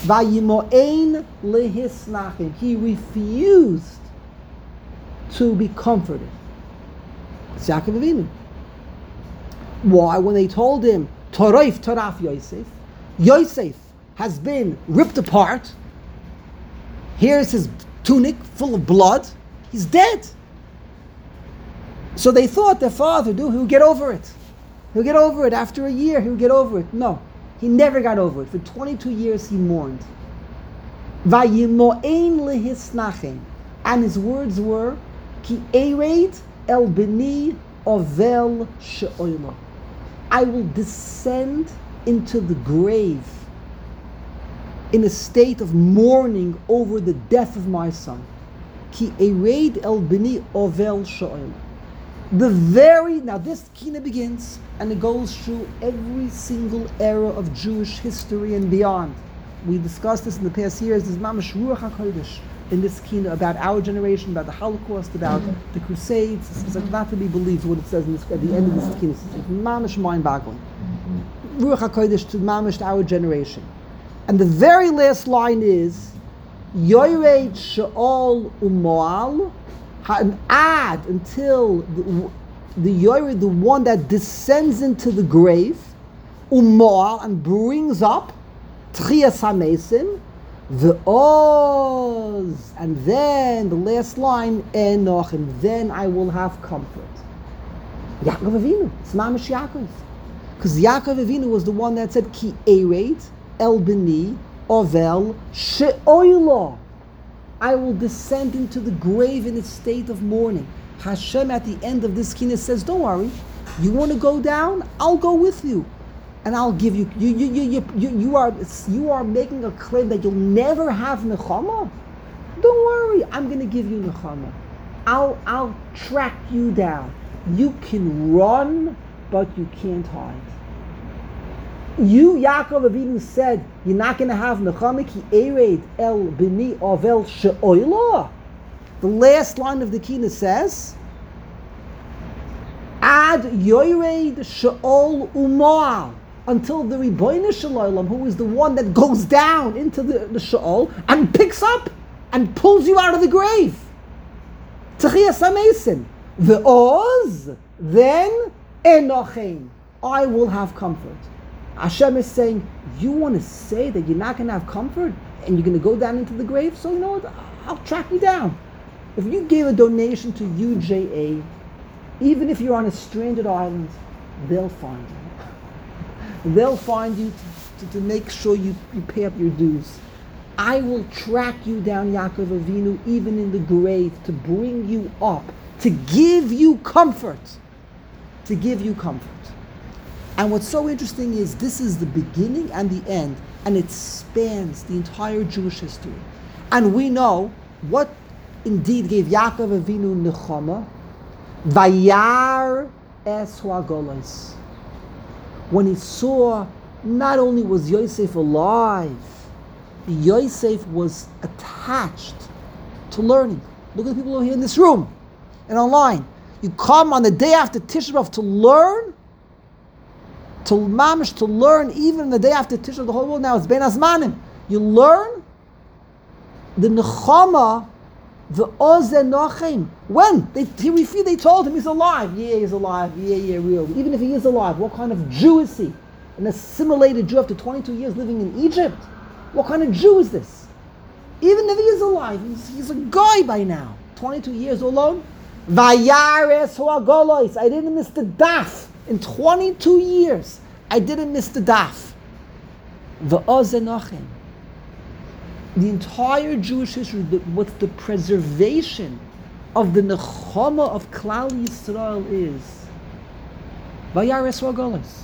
Vayimo'ein lehisnachim. He refused to be comforted. It's Yaakov Avinu. Why? When they told him, Torayf Toraf Yosef, Yosef has been ripped apart. Here's his tunic full of blood. He's dead. So they thought their father, he'll get over it. He'll get over it after a year. He'll get over it. No, he never got over it. For 22 years he mourned. Vayimo'ein lehisnachim. And his words were, Ki ered el beni ovel she'oila. I will descend into the grave in a state of mourning over the death of my son. Ki ered el beni ovel she'oila. Now this kina begins, and it goes through every single era of Jewish history and beyond. We discussed this in the past years. There's mamash ruach hakodesh in this kina about our generation, about the Holocaust, about the Crusades. It's like not to be believed what it says in this, at the end of this kina. It's mamash mind-boggling. Ruach hakodesh to mamash to our generation, and the very last line is Yored she'ol umoal. And add until the Yored, the one that descends into the grave, umoal, and brings up Tchias HaMesim, the Oz, and then the last line, Enoch, and then I will have comfort. Yaakov Avinu, it's Mamash Yaakov. Because Yaakov Avinu was the one that said, Ki ered el beni ovel she'oilo. I will descend into the grave in a state of mourning. Hashem at the end of this kina says, don't worry, you want to go down? I'll go with you. And I'll give you, you are making a claim that you'll never have nechama? Don't worry, I'm going to give you nechama. I'll track you down. You can run, but you can't hide. You, Yaakov Avinu, said you're not going to have nechama ki ered el beni ovel she'oila. The last line of the kina says, Ad yored she'ol umoal, until the Ribono Shel Olam, who is the one that goes down into the she'ol and picks up and pulls you out of the grave. Tchias HaMesim. The Oz, then Enochem. I will have comfort. Hashem is saying, you want to say that you're not going to have comfort and you're going to go down into the grave? So you know what? I'll track you down. If you gave a donation to UJA, even if you're on a stranded island, they'll find you. They'll find you to make sure you pay up your dues. I will track you down, Yaakov Avinu, even in the grave, to bring you up, to give you comfort. To give you comfort. And what's so interesting is this is the beginning and the end, and it spans the entire Jewish history. And we know what indeed gave Yaakov Avinu nechama, vayar es hagolos. When he saw not only was Yosef alive, Yosef was attached to learning. Look at the people who are here in this room and online. You come on the day after Tisha B'Av to learn, to mamish, to learn even the day after Tisha B'Av, the whole world now is Ben Azmanim. You learn the nechama, the ozenochem. When? They told him he's alive. Yeah, he's alive. Yeah, really. Even if he is alive, what kind of Jew is he? An assimilated Jew after 22 years living in Egypt? What kind of Jew is this? Even if he is alive, he's a guy by now. 22 years alone. Vayares hoagolos. I didn't miss the daf. In 22 years, I didn't miss the daf. V'ozenochem. The entire Jewish history, what the preservation of the nechama of Klal Yisrael is. Vayares hoagolos.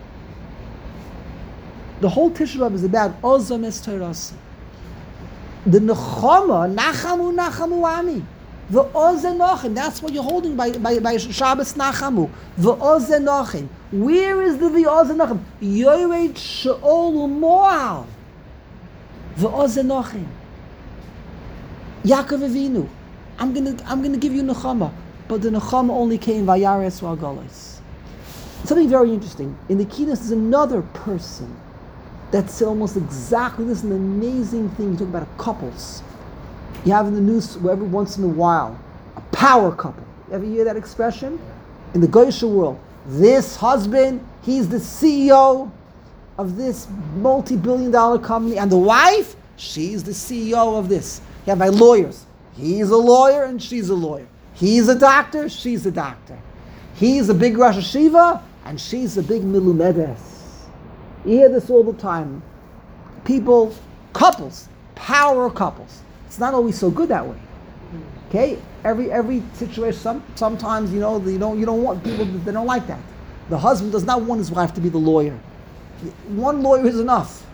The whole Tisha B'Av is about Ozam Es Torasa. The nechama, nachamu ami. The ozenochem, that's what you're holding by Shabbos Nachamu. The ozenochem. Where is the ozenochem? Yored she'ol umoal. The ozenochem. Yaakov Avinu. I'm gonna give you nechama, but the nechama only came vayares v'agalos. Something very interesting in the Kiddush is another person That's almost exactly this is an amazing thing. You talk about couples. You have in the news every once in a while a power couple. You ever hear that expression? In the Goyish world, this husband, he's the CEO of this multi-billion-dollar company, and the wife, she's the CEO of this. You have my lawyers. He's a lawyer and she's a lawyer. He's a doctor, she's a doctor. He's a big Rosh Hashiva and she's a big Milumedes. You hear this all the time. People, couples, power couples. It's not always so good that way. Okay? Every situation, sometimes, you don't want people, they don't like that. The husband does not want his wife to be the lawyer. One lawyer is enough.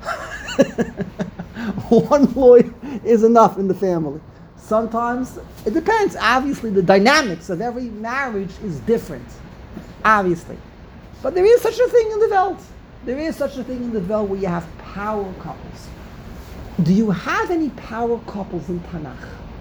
One lawyer is enough in the family. Sometimes, it depends. Obviously, the dynamics of every marriage is different. Obviously. But there is such a thing in the Welt. There is such a thing in the Welt where you have power couples. Do you have any power couples in Tanakh?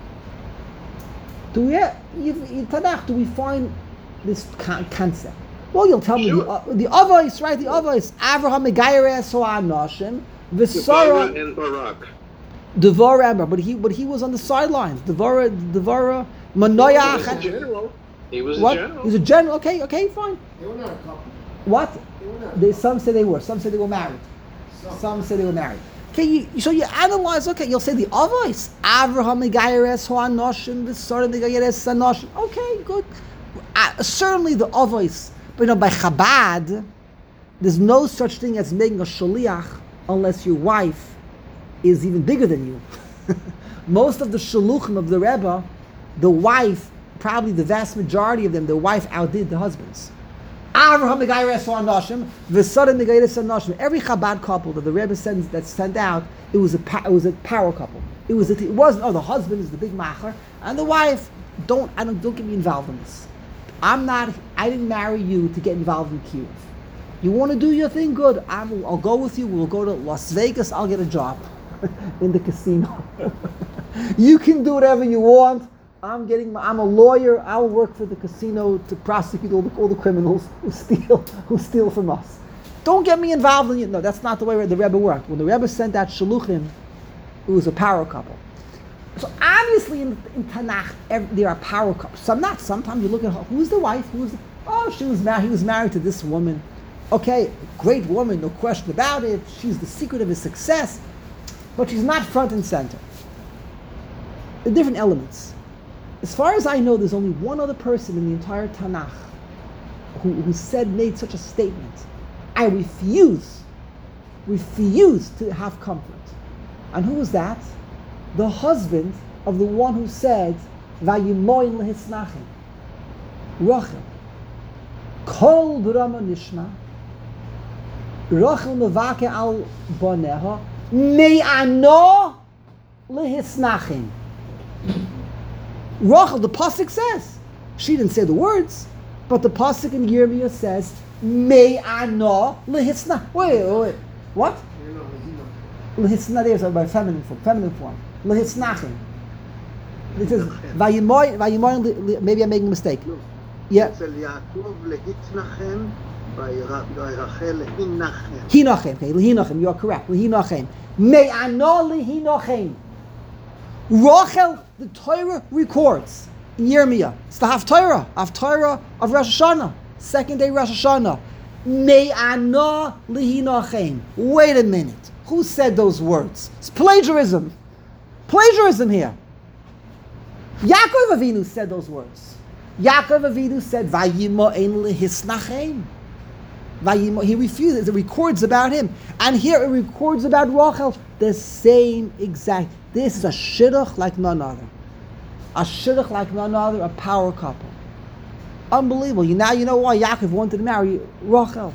In Tanakh, do we find this concept? Well, you'll tell me the Avos, right? The Avos. Avraham Megayeres Ha'anoshim, V'Sara and Barak. Devorah, but he was on the sidelines. Devorah, Manoach. He was a general. He was What? a general. He's a general. Okay, fine. They were not a couple. What? They were not. Some say they were. Some say they were married. Some say they were married. Okay, so you analyze. Okay, you'll say the Avos. Avraham Megayeres Ha'anoshim, V'Sara Megayeres Ha'anoshim. Okay, good. Certainly the Avos. But by Chabad, there's no such thing as making a shaliach unless your wife is even bigger than you. Most of the shaluchim of the Rebbe, the wife, probably the vast majority of them, the wife outdid the husbands. Every Chabad couple that the Rebbe sent out, it was a power couple. It wasn't the husband is the big macher, and the wife, don't get me involved in this. I didn't marry you to get involved in Kiev. You want to do your thing, good. I'll go with you. We'll go to Las Vegas. I'll get a job in the casino. You can do whatever you want. I'm a lawyer. I'll work for the casino to prosecute all the criminals who steal from us. Don't get me involved in it. No, that's not the way the Rebbe worked. When the Rebbe sent out Shaluchim, it was a power couple. So obviously in Tanakh there are power couples. Sometimes you look at her. Who's the wife? He was married to this woman. Okay, great woman, no question about it. She's the secret of his success, but she's not front and center. The different elements. As far as I know, there's only one other person in the entire Tanakh who made such a statement. I refuse to have comfort. And who was that? The husband of the one who said, Vayimoin lehisnachim. Rachel. Kol b'rama nishma. Rachel mevake al boneha. Me'ano lehisnachim. Rachel, the pasuk says, she didn't say the words, but the pasuk in Yirmiyah says, Me'ano lehisnachim. Wait. What? Lehisnachim, there's a feminine form. Lehisnachim. It says, Vayimoin, maybe I'm making a mistake. No. Yeah. Hinachem, okay, Lehinachem, you're correct. Lehinachem. Me'ano lehinachem. Rachel, the Torah records in Yirmiyah. It's the Haftarah of Rosh Hashanah. Second day Rosh Hashanah. Me'ano lehinachem. Wait a minute. Who said those words? It's plagiarism. Plagiarism here. Yaakov Avinu said those words. Yaakov Avinu said, Vayimo'en lehisnachem. He refuses. It records about him. And here it records about Rachel. The same exact. This is a shidduch like none other. A shidduch like none other, a power couple. Unbelievable. Now you know why Yaakov wanted to marry Rachel.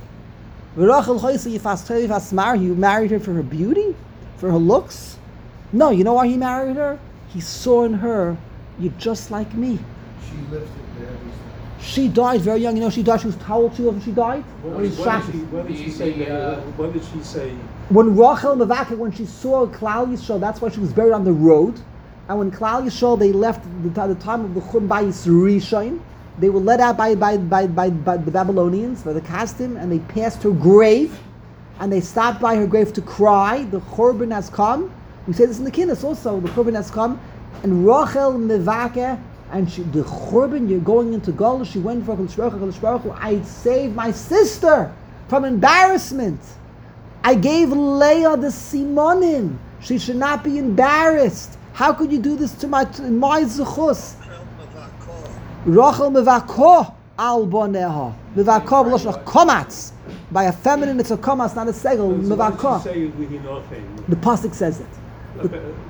You married her for her beauty? For her looks? No, you know why he married her? He saw in her, you're just like me. She lifted everything. She died very young. You know, she died. She was how old? She was when she died. When did she say? When Rachel Mevakeh, when she saw Klal Yisrael, that's why she was buried on the road. And when Klal Yisrael, they left the time of the Churban Bayis Rishon, they were led out by the Babylonians, by the Kasdim, and they passed her grave. and they stopped by her grave to cry. The Churban has come. We say this in the Kinnis also. The Churban has come, and Rachel mevake, and the Churban, you're going into Golus. She went for Hakadosh Baruch Hu. I saved my sister from embarrassment. I gave Leah the simonim. She should not be embarrassed. How could you do this to my zechus? Rachel mevako al boneha. Mevako b'loshon komatz. By a feminine, it's a komatz, not a segel. Mevako. The pasuk says it. So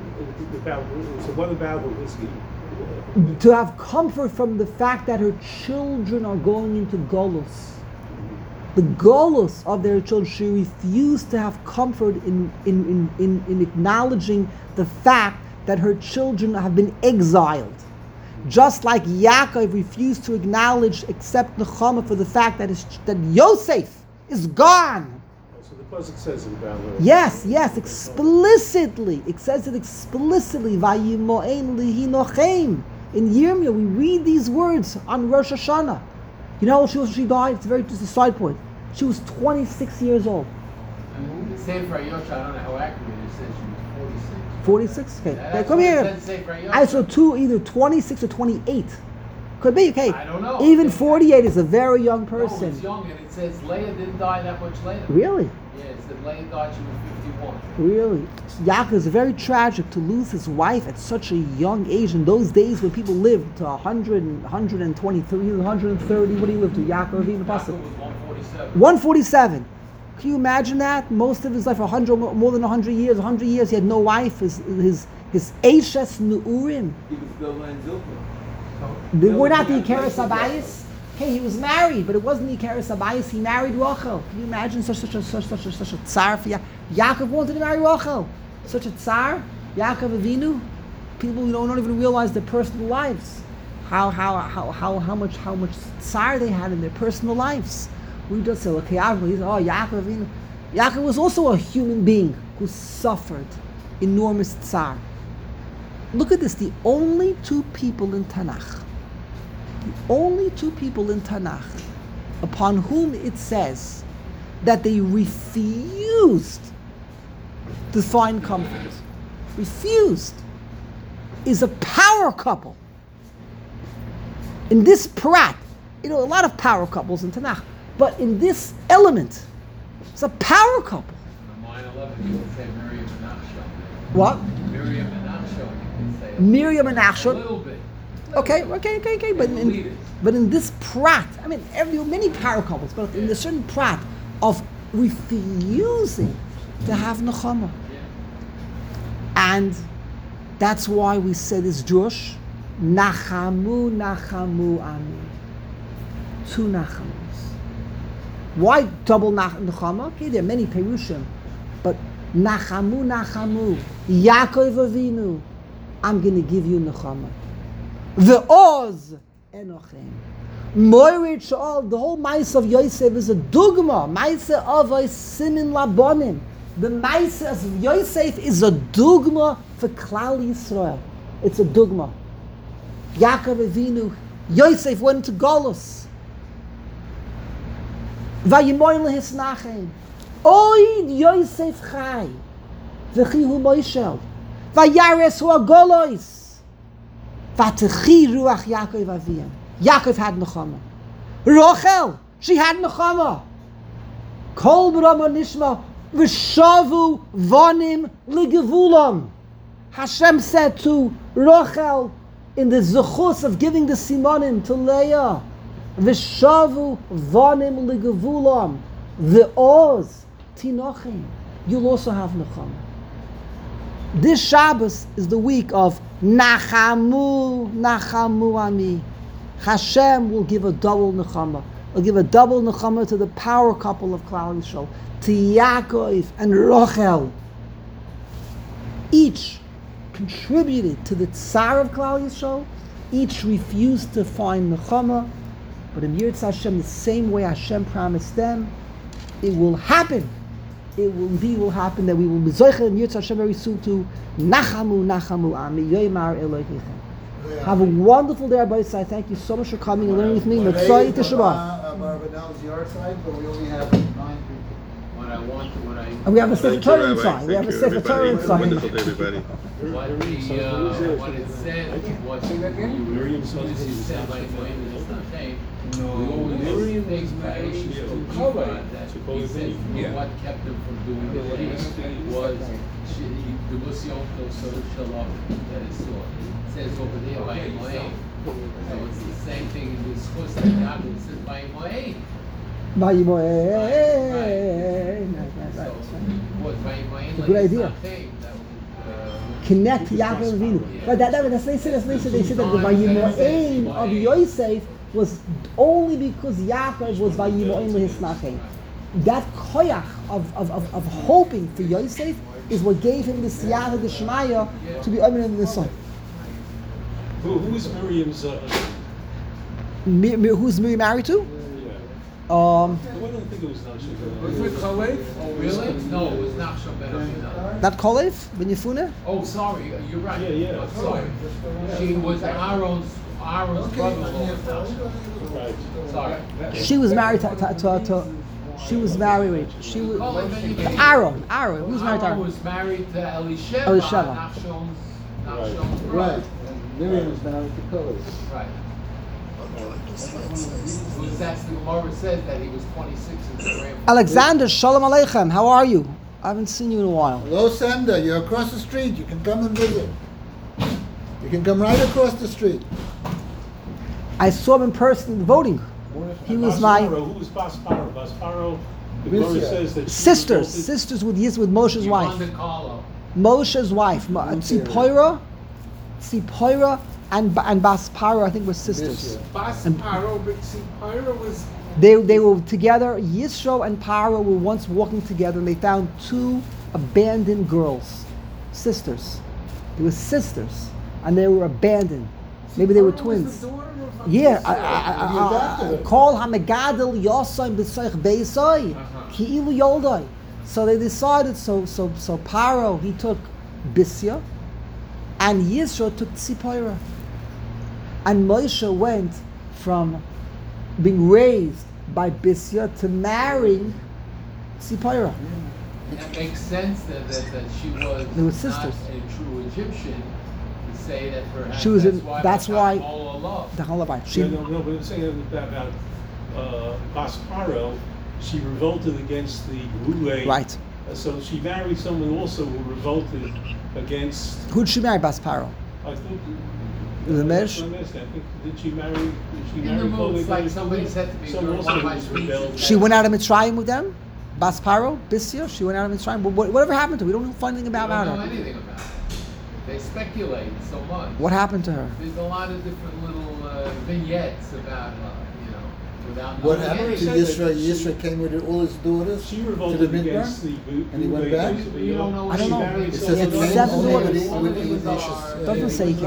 what about her whiskey? To have comfort from the fact that her children are going into golus. The golus of their children, she refused to have comfort in acknowledging the fact that her children have been exiled. Just like Yaakov refused to accept Nechama for the fact that Yosef is gone. So the pasuk says it about her. Yes, explicitly. It says it explicitly. Vayimo'en lihi nochem. In Yirmiyah, we read these words on Rosh Hashanah. You know how old she died? Just a side point. She was 26 years old. Sefer Yosh, I don't know how accurate it says she was 46? 46. Okay. That's Come what here. it said, Sefer Yosh. I saw either 26 or 28. Could be, okay. I don't know. Even 48 is a very young No, person. it's young, and it says Leah didn't die that much later. Really? Yeah, it said Leah died, she was 51. Really? Yaakov is very tragic to lose his wife at such a young age. In those days when people lived to 100, 123, 130, what do you live to? Yaakov Avinu Yaakov Pasuk. was 147. 147. Can you imagine that? Most of his life, more than 100 years. 100 years, he had no wife. His Eishes Nu'urim. He was still in Zilpah. They were not the Ikeres Abayis. Okay, he was married, but it wasn't the Ikeres Abayis. He married Rachel. Can you imagine such a tsar for Yaakov wanted to marry Rachel. Such a tsar, Yaakov Avinu. People don't even realize their personal lives. How much tsar they had in their personal lives. We just say, okay, Yaakov Avinu. Yaakov was also a human being who suffered enormous tsar. Look at this, the only two people in Tanakh upon whom it says that they refused to find comfort, is a power couple. In this prat, a lot of power couples in Tanakh, but in this element, it's a power couple. On 9/11, you would say Miriam and Nachshon. What? Miriam and Nachshon, you could say. Miriam and A Nachshon. little bit. Okay. But in this prat, many power couples, but in the certain prat of refusing to have nechama, and that's why we say this drush, nachamu ami, two nachamus. Why double nechama? Okay, there are many perushim, but nachamu, Yaakov Avinu, I'm going to give you nechama. The Oz Enochem. Moirid Sha'al, the whole Maisa of Yosef is a dugma. Maisa of Simin Labonim. The Maisa of Yosef is a dugma for Klal Yisrael. It's a dugma. Yaakov Avinu, Yosef went to Golus. Vayimoin lehisnachem. Oid Yosef chai. V'chihu Moishel. Vayares hu agolois. Vatechi ruach Yaakov Aviyam. Yaakov had nechama. Rachel, she had nechama. Kol b'rama nishma v'shavu vanim ligevulam. Hashem said to Rachel in the zechus of giving the simonim to Leah, v'shavu vanim ligevulam. The oz tinochim. You'll also have nechama. This Shabbos is the week of Nachamu Ami. Hashem will give a double nechama. Will give a double nechama to the power couple of Klal Yisrael, to Yaakov and Rachel. Each contributed to the tsar of Klal Yisrael. Each refused to find nechama. But in Yirtzeh Hashem, the same way Hashem promised them, it will happen. It will happen that we will be zoicha in Yirtzeh Hashem very soon to Nachamu Ami Yoymar Elohechem. Have a wonderful day, Rabbi Yisai. Thank you so much for coming and learning with me. Today Mitzvah is Tisha B'Av. Barbanel's yard side, but we only have 9 people. I wanted, what I. And we have a Sefer Thank you, Torah Rabbi. inside. We have Thank a you, Sefer Torah everybody. inside. Wonderful day, everybody. What it said, what Miriam's you husband said, is like, not it's not shame. No, We always Miriam take was married praise to to Kohen. God, that To he Kohen. said, Yeah. what kept him from doing the thing was the Musyonto Shalom that he saw. It says over there by Moed. So it's the same thing in this chus that Yaakov says by Moed. So what by Moed? It's a good idea. Connect to Yaakov Avinu. But that's they said they said that the Vayimo'ein of Yosef was only because Yaakov was Vayimo'ein lehisnachem. That koyach of hoping for Yosef is what gave him the siyata d'shmaya to be omen in the sun. Who is Miriam's Who's Miriam married to? yeah. I don't think it was Nashon. Was it Kalev? Oh really? No, it was Nachshon ben Aminadab. Not Kolev Ben Yefune? Oh, sorry, you're right. Yeah. I'm sorry. She was Aaron's brother-in-law. was Nachshon. Right. Sorry. She was married to she was married. She was Aaron. Who's married to Aaron Aaron? was married to Elisheva. Elisheva. Nachshon's brother. Right. Miriam was married to Kalev. Right. That's the Gemara says that he was 26 and his grandfather. Alexander, Shalom Aleichem. How are you? I haven't seen you in a while. Hello, Senda. You're across the street. You can come and visit. You can come right across the street. I saw him in person voting. He was my Who was Basparo? Basparo, the Misia. Gemara says that she sisters resulted- with Moshe's wife. Yolanda Carlo. Moshe's wife, Tzipora and Baspara, I think, were sisters. Basparo, but see, Pyro was. They were together. Yisro and Paro were once walking together, and they found two abandoned girls, sisters. They were sisters, and they were abandoned. Maybe they were twins. Yeah, call Hamagadol Yosayim B'Soich Beisoy Ki'ilu Yoldai. So they decided. So Paro, he took Bisya, and Yisro took Tzipora. And Moshe went from being raised by Bisya to marrying Tzipora. That makes sense that she was They were not sisters. a true Egyptian to say that perhaps She was that's why The Halabai. No, but I'm saying about Basparo, she revolted against the Rule. Right. So she married someone also who revolted against. Who did she marry? Basparo. I think. The Mesh? I think did she marry? In the mood, it's like somebody said to me Someone during one of my also rebelled. speeches. She went out of Mitzrayim with them. Basparo, Bisya. She went out of Mitzrayim. Whatever happened to her? We don't know anything We about don't know her. anything about it. They speculate so much. What happened to her? There's a lot of different little vignettes about without What knowing happened to anything. Yisra? Yisra came with all his daughters She to the revolted Midbar. against the And he went Rule back? basically, You don't know I don't she know. married It He says had it came seven only daughters. with Ignatius. Doesn't say he came. No,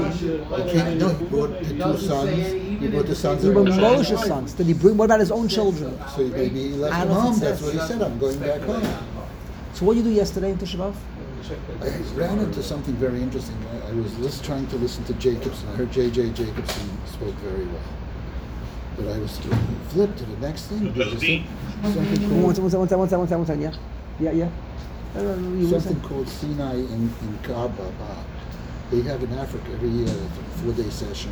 he brought the two sons. He brought the sons They of were Moshe. Moshe's sons. Did he bring? What about his own children? So maybe he left I them don't know if home. it That's says. what he said. I'm going back home. So what did you do yesterday in Tisha B'Av? I ran into something very interesting. I was trying to listen to Jacobson. I heard J.J. Jacobson spoke very well. But I was flipped to the next thing. Because there's something called, One second. Yeah. You were something saying? called Sinai in Kaaba. They have in Africa every year a 4-day session.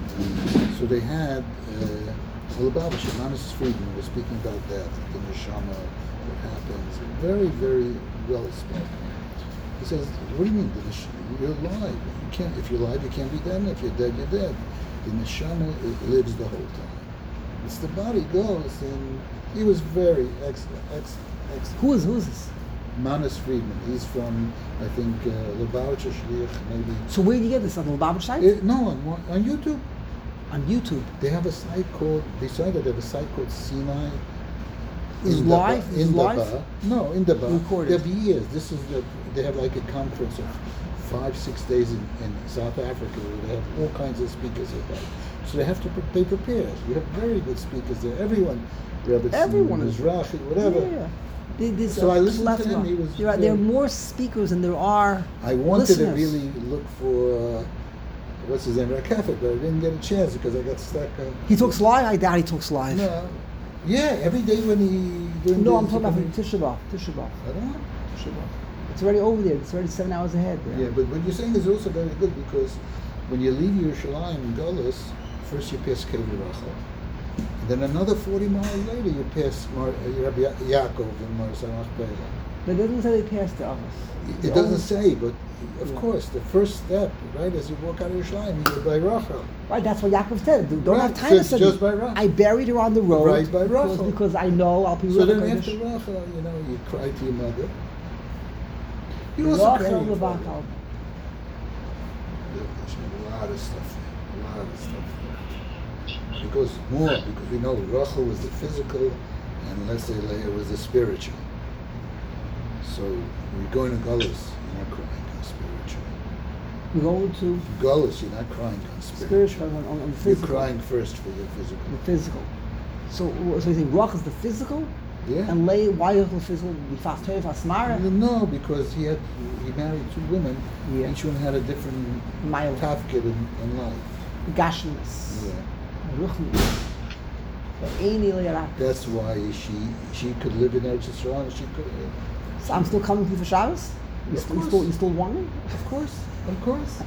So they had Lubavitch, Manis Friedman was speaking about that, the neshama, what happens. Very, very well spoken. He says, "What do you mean? You're alive. You can't. If you're alive, you can't be dead. If you're dead, you're dead. The neshama lives the whole time. It's the body goes." And he was very excellent. Who is this? Manis Friedman. He's from, I think, Lubavitcher Shliach, maybe. So where did you get this on the Lubavitch site? No, on YouTube. On YouTube. They have a site called. Beside that, they have a site called Sinai. Is In live? Daba- Is in live? Daba. No, in Daba. Recorded. There have years. This is they have like a conference of 5-6 days in South Africa where they have all kinds of speakers about it. So they prepare. You have very good speakers there. Everyone is Mizrahi, whatever. Yeah. There's So a I listened to plethora. him. He was There are very- more speakers than there are I wanted listeners. to really look for what's his name, Rakafet, but I didn't get a chance because I got stuck. He talks live? I doubt he talks live. No. Yeah, every day when during No, the I'm talking about Sukkot? Tisha B'Av. Tisha B'Av. I don't know. Tisha B'Av. It's already over there. It's already 7 hours ahead. Yeah, but what you're saying is also very good because when you leave Yerushalayim and Golis, first you pass Kever Rachel. And then another 40 miles later you pass Rabbi Yaakov and Mar Samach Bela. But it doesn't say they passed the office. It doesn't say, but of course, the first step, right, as you walk out of Yerushalayim, you're by Rachel. Right, that's what Yaakov said. Don't Right, have time so to it's say just by Rachel. I buried her on the road Right by Rachel. because I know I'll be So with then her. after Rachel, you cry to your mother. You also cry to Rachel your father. Levakal. There's a lot of stuff there. A lot of stuff there. Because we know Rachel was the physical and let's say Leah was the spiritual. So when you're going to Golis, you're not crying on spiritual. We're going to Golis, you're not crying on spiritual. spiritual on the You're physical. crying first for your physical. The physical. So you think Rach is the physical? Yeah. And Leah, why is the physical? The fast Torah, fast Mara? No, because he married two women. Yeah. Each one had a different Mile. tafkid in life. Gashmis. Yeah. Ruchnis. But Eini Leah. That's why she could live in Eretz Yisrael and she could. So I'm still coming to you for Shabbos? You still want me? Of course. Of course.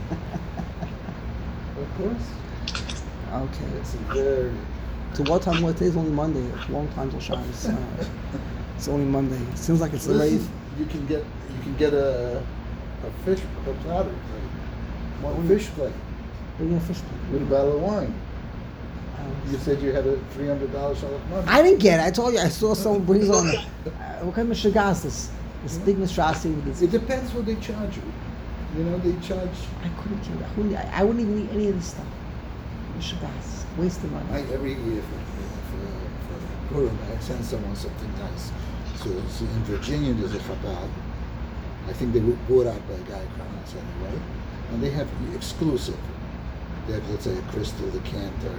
Okay. It's a very. So what time? What today's only Monday. It's a long time till Shabbos. It's only Monday. It seems like it's late. Listen, you can get a fish a platter plate. What A we- fish plate We're gonna fish plate. with a bottle of wine. Um, You said you had a $300 shalik money. I didn't get it. I told you. I saw someone brings on. What kind of shagas is this big mistrasi with this? It depends what they charge you. They charge. I couldn't care. I wouldn't even eat any of this stuff. Shagas, waste of money. Every year for Purim, I send someone something nice. So in Virginia, there's a Chabad. I think they were bought out by a guy Kranitz anyway, and they have exclusive. They have, let's say, a crystal decanter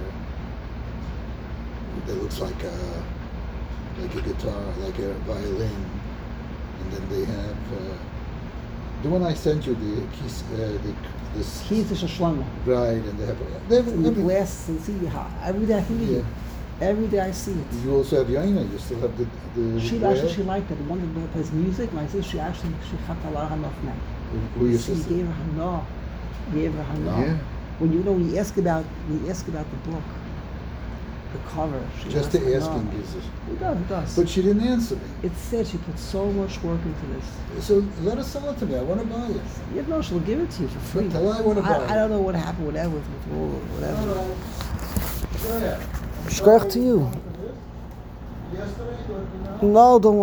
that looks like a guitar, like a violin, and then they have the one I sent you, this Keys to Shlomo. right, and they have In the every, glass and see how every day I think of you. Every day I see it. You also have Yaina. You still have the She whale. liked it. The one that plays music. My sister, she had a lot of enough now. Who your She sister? gave her hana. Yeah. When you ask about the book, the cover. She Just asked the hana. asking gives it. It does. But she didn't answer me. It said she put so much work into this. So let her sell it to me. I want to buy it. You know, she'll give it to you for free. But tell her I want to buy it. I don't know what happened with that, with all whatever. All right. Go ahead. Shkoyach to you. Yesterday, No, don't